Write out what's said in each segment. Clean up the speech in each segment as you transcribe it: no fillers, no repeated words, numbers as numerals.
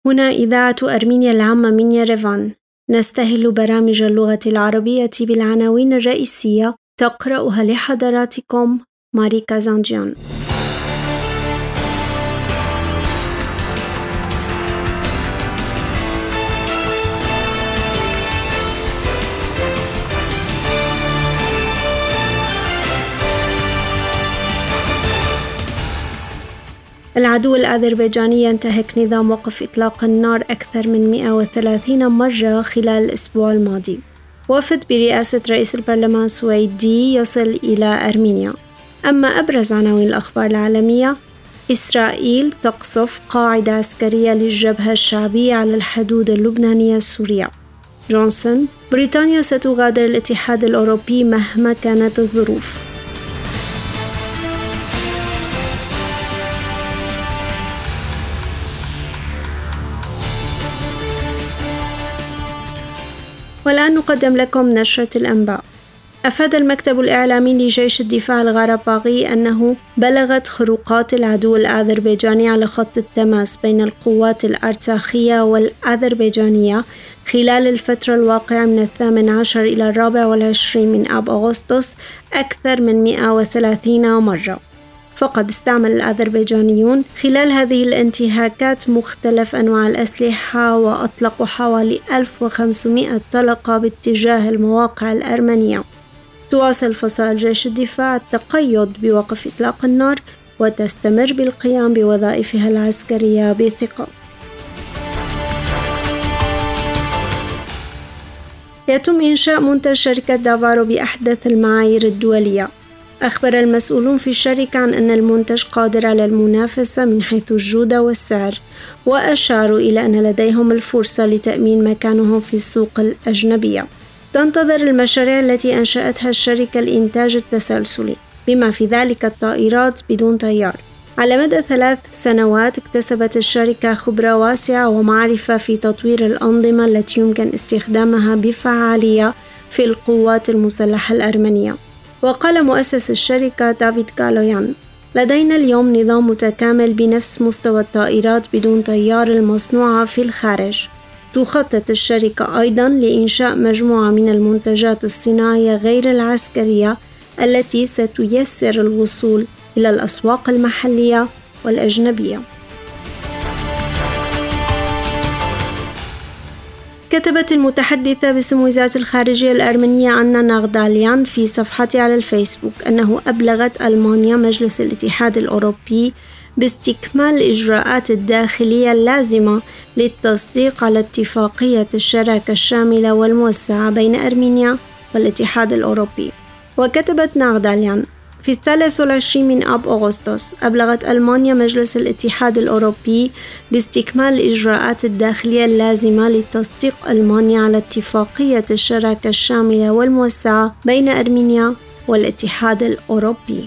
هنا إذاعة أرمينيا العامة من يريفان. نستهل برامج اللغة العربية بالعناوين الرئيسية، تقرأها لحضراتكم ماريكا زانجيان. العدو الأذربيجاني ينتهك نظام وقف إطلاق النار أكثر من 130 مرة خلال الأسبوع الماضي. وفد برئاسة رئيس البرلمان السويدي يصل إلى أرمينيا. أما أبرز عناوين الأخبار العالمية: إسرائيل تقصف قاعدة عسكرية للجبهة الشعبية على الحدود اللبنانية السورية. جونسون: بريطانيا ستغادر الاتحاد الأوروبي مهما كانت الظروف. والآن نقدم لكم نشرة الأنباء. أفاد المكتب الإعلامي لجيش الدفاع الغرباغي أنه بلغت خروقات العدو الأذربيجاني على خط التماس بين القوات الأرتاخية والأذربيجانية خلال الفترة الواقعة من 18 إلى 24 من آب أغسطس أكثر من 130 مرة. فقد استعمل الأذربيجانيون خلال هذه الانتهاكات مختلف أنواع الأسلحة، وأطلقوا حوالي 1500 طلقة باتجاه المواقع الأرمنية. تواصل فصائل جيش الدفاع التقيد بوقف إطلاق النار، وتستمر بالقيام بوظائفها العسكرية بثقة. يتم إنشاء منتج شركة دافارو بأحدث المعايير الدولية. أخبر المسؤولون في الشركة عن أن المنتج قادر على المنافسة من حيث الجودة والسعر، وأشاروا إلى أن لديهم الفرصة لتأمين مكانهم في السوق الأجنبية. تنتظر المشاريع التي أنشأتها الشركة الإنتاج التسلسلي، بما في ذلك الطائرات بدون طيار. على مدى 3 سنوات اكتسبت الشركة خبرة واسعة ومعرفة في تطوير الأنظمة التي يمكن استخدامها بفعالية في القوات المسلحة الأرمنية. وقال مؤسس الشركة دافيد كالويان: لدينا اليوم نظام متكامل بنفس مستوى الطائرات بدون طيار المصنوعة في الخارج. تخطط الشركة أيضاً لإنشاء مجموعة من المنتجات الصناعية غير العسكرية التي ستيسر الوصول إلى الأسواق المحلية والأجنبية. كتبت المتحدثة باسم وزارة الخارجية الأرمنية أنا ناغداليان في صفحتها على الفيسبوك أنه أبلغت ألمانيا مجلس الاتحاد الأوروبي باستكمال الإجراءات الداخلية اللازمة للتصديق على اتفاقية الشراكة الشاملة والموسعة بين أرمينيا والاتحاد الأوروبي. وكتبت ناغداليان: في 23 من آب أغسطس أبلغت ألمانيا مجلس الاتحاد الأوروبي باستكمال الإجراءات الداخلية اللازمة لتصديق ألمانيا على اتفاقية الشراكة الشاملة والموسعة بين أرمينيا والاتحاد الأوروبي.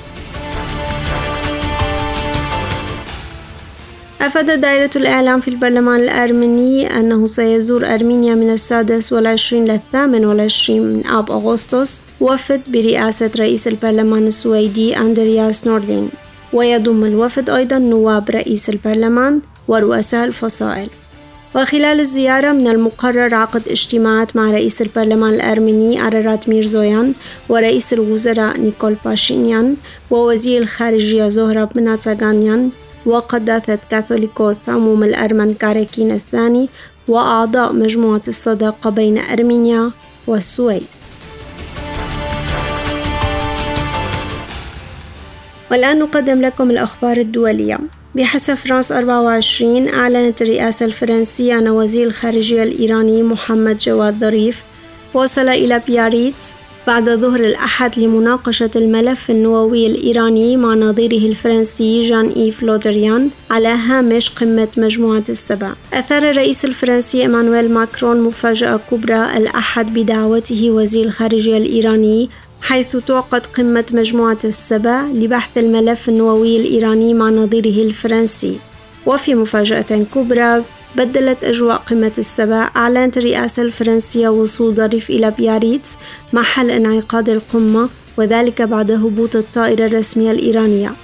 أفادت دائرة الإعلام في البرلمان الأرمني أنه سيزور أرمينيا من 26 إلى 28 من آب أغسطس وفد برئاسة رئيس البرلمان السويدي أندرياس نوردين، ويضم الوفد أيضا نواب رئيس البرلمان ورؤساء الفصائل. وخلال الزيارة من المقرر عقد اجتماعات مع رئيس البرلمان الأرمني أرارات ميرزويان ورئيس الوزراء نيكول باشينيان ووزير الخارجية زهراب مناتساغانيان وقداسة كاثوليكوس عموم الأرمن كاريكين الثاني وأعضاء مجموعة الصداقة بين أرمينيا والسويد. والآن نقدم لكم الأخبار الدولية. بحسب فرانس 24 أعلنت الرئاسة الفرنسية أن وزير الخارجية الإيراني محمد جواد ظريف وصل إلى بياريتس بعد ظهر الأحد لمناقشة الملف النووي الإيراني مع نظيره الفرنسي جان إيف لودريان على هامش قمة مجموعة السبع. أثار الرئيس الفرنسي إيمانويل ماكرون مفاجأة كبرى الأحد بدعوته وزير الخارجية الإيراني، حيث تعقد قمة مجموعة السبع لبحث الملف النووي الإيراني مع نظيره الفرنسي. وفي مفاجأة كبرى بدلت أجواء قمة السبع، أعلنت الرئاسة الفرنسية وصول ظريف إلى بياريتس محل انعقاد القمة، وذلك بعد هبوط الطائرة الرسمية الإيرانية.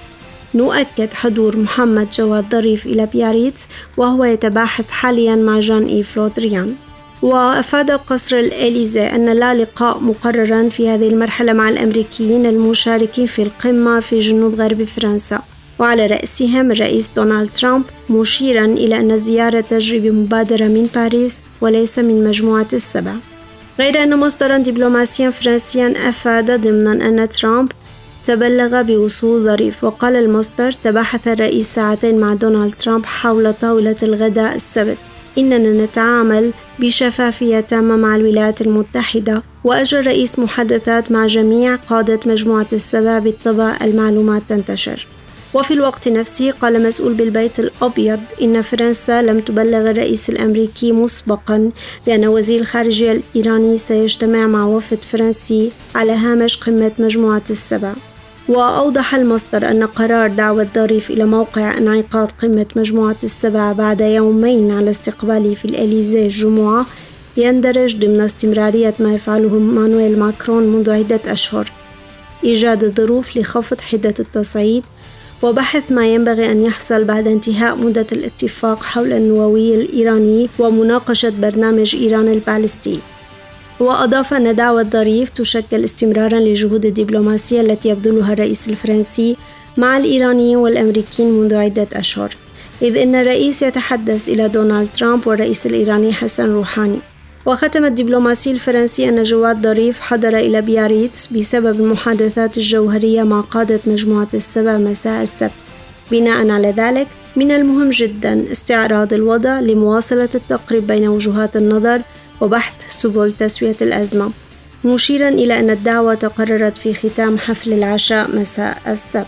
نؤكد حضور محمد جواد ظريف إلى بياريتس، وهو يتباحث حاليا مع جان إيف لودريان. وأفاد قصر الإليزي أن لا لقاء مقررا في هذه المرحلة مع الأمريكيين المشاركين في القمة في جنوب غرب فرنسا، وعلى رأسهم الرئيس دونالد ترامب، مشيرا إلى أن الزيارة تجري بمبادرة من باريس وليس من مجموعة السبع. غير أن مصدرا دبلوماسيا فرنسيا أفاد ضمنا أن ترامب تبلغ بوصول ظريف، وقال المصدر: تباحث الرئيس ساعتين مع دونالد ترامب حول طاولة الغداء السبت. إننا نتعامل بشفافية تامة مع الولايات المتحدة، وأجرى الرئيس محادثات مع جميع قادة مجموعة السبع بالطبع المعلومات تنتشر. وفي الوقت نفسه قال مسؤول بالبيت الأبيض إن فرنسا لم تبلغ الرئيس الأمريكي مسبقا بأن وزير الخارجية الإيراني سيجتمع مع وفد فرنسي على هامش قمة مجموعة السبع. وأوضح المصدر أن قرار دعوة ظريف إلى موقع انعقاد قمة مجموعة السبع بعد يومين على استقباله في الإليزي الجمعة يندرج ضمن استمرارية ما يفعله مانويل ماكرون منذ عدة أشهر: إيجاد الظروف لخفض حدة التصعيد وبحث ما ينبغي أن يحصل بعد انتهاء مدة الاتفاق حول النووي الإيراني ومناقشة برنامج إيران البالستي. وأضاف أن دعوة ظريف تشكل استمرارا للجهود الدبلوماسية التي يبذلها الرئيس الفرنسي مع الإيرانيين والأمريكيين منذ عدة أشهر، إذ أن الرئيس يتحدث إلى دونالد ترامب والرئيس الإيراني حسن روحاني. وختم الدبلوماسي الفرنسي أن جواد ظريف حضر إلى بياريتس بسبب المحادثات الجوهرية مع قادة مجموعة السبع مساء السبت. بناء على ذلك من المهم جدا استعراض الوضع لمواصلة التقريب بين وجهات النظر وبحث سبل تسوية الأزمة، مشيرا إلى أن الدعوة تقررت في ختام حفل العشاء مساء السبت.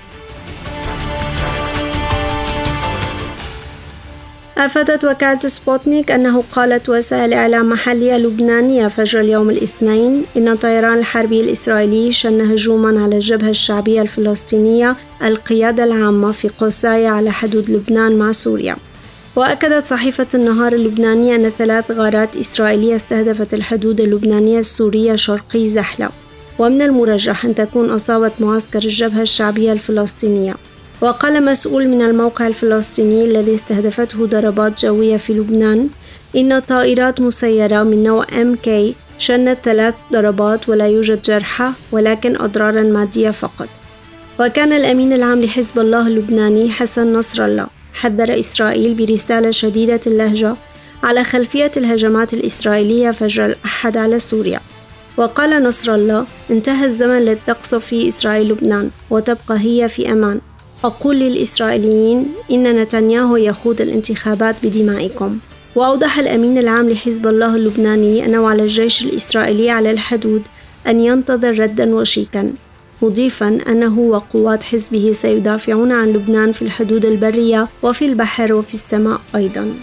أفادت وكالة سبوتنيك أنه قالت وسائل إعلام محلية لبنانية فجر اليوم الاثنين إن الطيران الحربي الإسرائيلي شن هجوما على الجبهة الشعبية الفلسطينية القيادة العامة في قوساية على حدود لبنان مع سوريا. وأكدت صحيفة النهار اللبنانية أن 3 غارات إسرائيلية استهدفت الحدود اللبنانية السورية شرقي زحلة، ومن المرجح أن تكون أصابت معسكر الجبهة الشعبية الفلسطينية. وقال مسؤول من الموقع الفلسطيني الذي استهدفته ضربات جوية في لبنان إن طائرات مسيرة من نوع MK شنت 3 ضربات ولا يوجد جرحى ولكن أضرارا مادية فقط. وكان الأمين العام لحزب الله اللبناني حسن نصر الله حذر إسرائيل برسالة شديدة اللهجة على خلفية الهجمات الإسرائيلية فجر الأحد على سوريا. وقال نصر الله: انتهى الزمن الذي تقصف فيه إسرائيل لبنان وتبقى هي في أمان. أقول للإسرائيليين إن نتنياهو يخوض الانتخابات بدمائكم. وأوضح الأمين العام لحزب الله اللبناني أنه على الجيش الإسرائيلي على الحدود أن ينتظر ردا وشيكا، مضيفا أنه وقوات حزبه سيدافعون عن لبنان في الحدود البرية وفي البحر وفي السماء أيضا.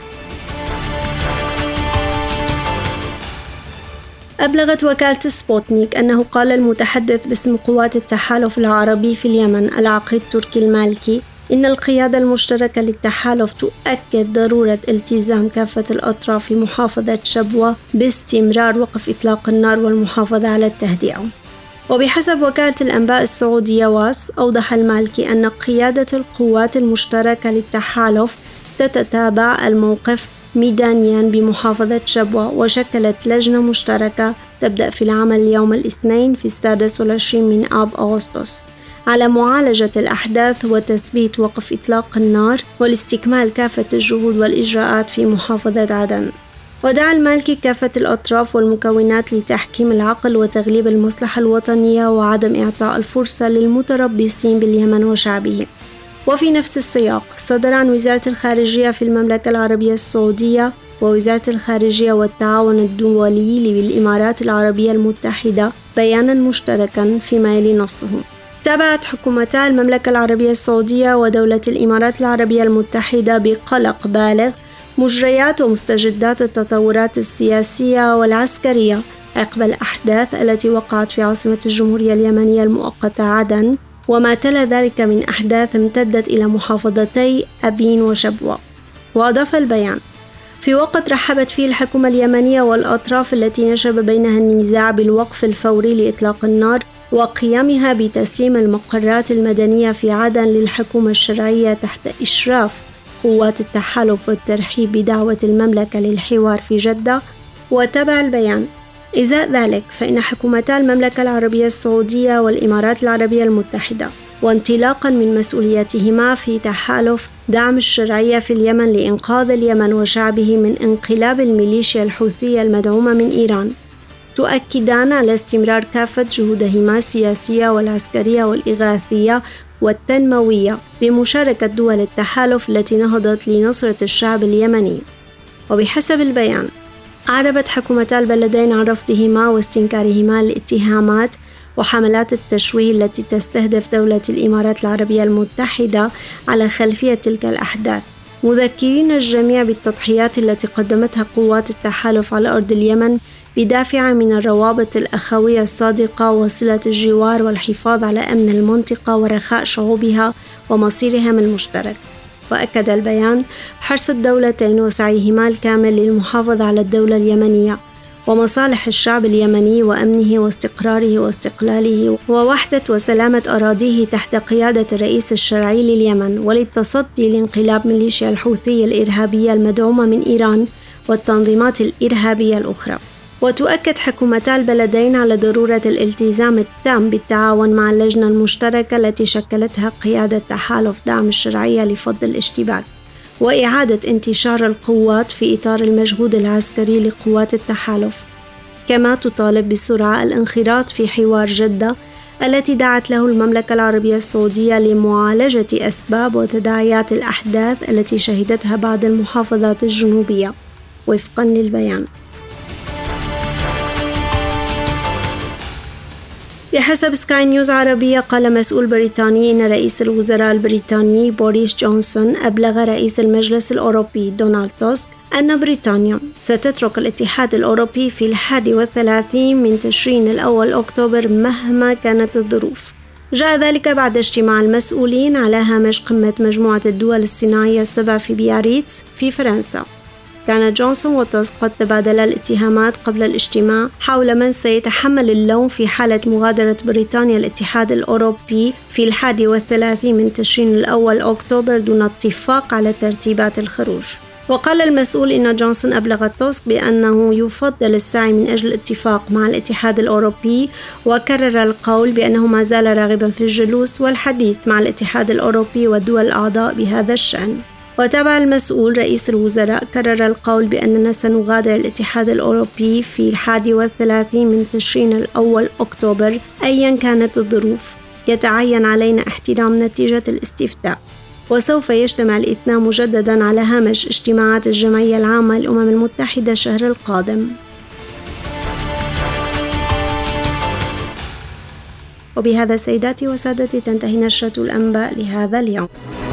أبلغت وكالة سبوتنيك أنه قال المتحدث باسم قوات التحالف العربي في اليمن العقيد تركي المالكي إن القيادة المشتركة للتحالف تؤكد ضرورة التزام كافة الأطراف في محافظة شبوة باستمرار وقف إطلاق النار والمحافظة على التهدئة. وبحسب وكالة الأنباء السعودية واس، أوضح المالكي أن قيادة القوات المشتركة للتحالف تتتابع الموقف ميدانيا بمحافظة شبوة، وشكلت لجنة مشتركة تبدأ في العمل يوم الاثنين في 26 من آب أغسطس على معالجة الأحداث وتثبيت وقف إطلاق النار والاستكمال كافة الجهود والإجراءات في محافظة عدن. ودعا المالكي كافة الأطراف والمكونات لتحكيم العقل وتغليب المصلحة الوطنية وعدم إعطاء الفرصة للمتربصين باليمن وشعبه. وفي نفس السياق صدر عن وزارة الخارجية في المملكة العربية السعودية ووزارة الخارجية والتعاون الدولي بالإمارات العربية المتحدة بيانا مشتركا فيما يلي نصه: تابعت حكومتا المملكة العربية السعودية ودولة الإمارات العربية المتحدة بقلق بالغ مجريات ومستجدات التطورات السياسية والعسكرية عقب الأحداث التي وقعت في عاصمة الجمهورية اليمنية المؤقتة عدن، وما تلا ذلك من أحداث امتدت إلى محافظتي أبين وشبوة. وأضاف البيان: في وقت رحبت فيه الحكومة اليمنية والأطراف التي نشب بينها النزاع بالوقف الفوري لإطلاق النار وقيامها بتسليم المقرات المدنية في عدن للحكومة الشرعية تحت إشراف قوات التحالف والترحيب بدعوة المملكة للحوار في جدة. وتبع البيان: إزاء ذلك فإن حكومتا المملكة العربية السعودية والإمارات العربية المتحدة، وانطلاقا من مسؤولياتهما في تحالف دعم الشرعية في اليمن لإنقاذ اليمن وشعبه من انقلاب الميليشيا الحوثية المدعومة من إيران، تؤكدان على استمرار كافة جهودهما السياسية والعسكرية والإغاثية والتنموية بمشاركة دول التحالف التي نهضت لنصرة الشعب اليمني. وبحسب البيان، أعربت حكومتا البلدين عن رفضهما واستنكارهما للاتهامات وحملات التشويه التي تستهدف دولة الإمارات العربية المتحدة على خلفية تلك الأحداث، مذكرين الجميع بالتضحيات التي قدمتها قوات التحالف على أرض اليمن بدافع من الروابط الأخوية الصادقة وصلة الجوار والحفاظ على أمن المنطقة ورخاء شعوبها ومصيرهم المشترك. وأكد البيان حرص الدولتين وسعيهما الكامل للمحافظة على الدولة اليمنية ومصالح الشعب اليمني وأمنه واستقراره واستقلاله ووحدة وسلامة أراضيه تحت قيادة الرئيس الشرعي لليمن، وللتصدي لانقلاب ميليشيا الحوثي الإرهابية المدعومة من إيران والتنظيمات الإرهابية الأخرى. وتؤكد حكومتا البلدين على ضرورة الالتزام التام بالتعاون مع اللجنة المشتركة التي شكلتها قيادة تحالف دعم الشرعية لفض الاشتباك وإعادة انتشار القوات في إطار المجهود العسكري لقوات التحالف، كما تطالب بسرعة الانخراط في حوار جدة التي دعت له المملكة العربية السعودية لمعالجة أسباب وتداعيات الأحداث التي شهدتها بعض المحافظات الجنوبية وفقا للبيان. بحسب سكاي نيوز عربية، قال مسؤول بريطاني إن رئيس الوزراء البريطاني بوريس جونسون أبلغ رئيس المجلس الأوروبي دونالد توسك أن بريطانيا ستترك الاتحاد الأوروبي في 31 من تشرين الأول أكتوبر مهما كانت الظروف. جاء ذلك بعد اجتماع المسؤولين على هامش قمة مجموعة الدول الصناعية السبع في بياريتس في فرنسا. كان جونسون وتوسك قد تبادلا الاتهامات قبل الاجتماع حول من سيتحمل اللوم في حالة مغادرة بريطانيا الاتحاد الأوروبي في 31 من تشرين الأول أكتوبر دون اتفاق على ترتيبات الخروج. وقال المسؤول إن جونسون أبلغ توسك بأنه يفضل السعي من أجل الاتفاق مع الاتحاد الأوروبي، وكرر القول بأنه ما زال راغبا في الجلوس والحديث مع الاتحاد الأوروبي والدول الأعضاء بهذا الشأن. وتابع المسؤول رئيس الوزراء كرر القول بأننا سنغادر الاتحاد الأوروبي في 31 من تشرين الأول أكتوبر أيا كانت الظروف. يتعين علينا احترام نتيجة الاستفتاء، وسوف يجتمع الاثنان مجددا على هامش اجتماعات الجمعية العامة للأمم المتحدة الشهر القادم. وبهذا سيداتي وسادتي تنتهي نشرة الأنباء لهذا اليوم.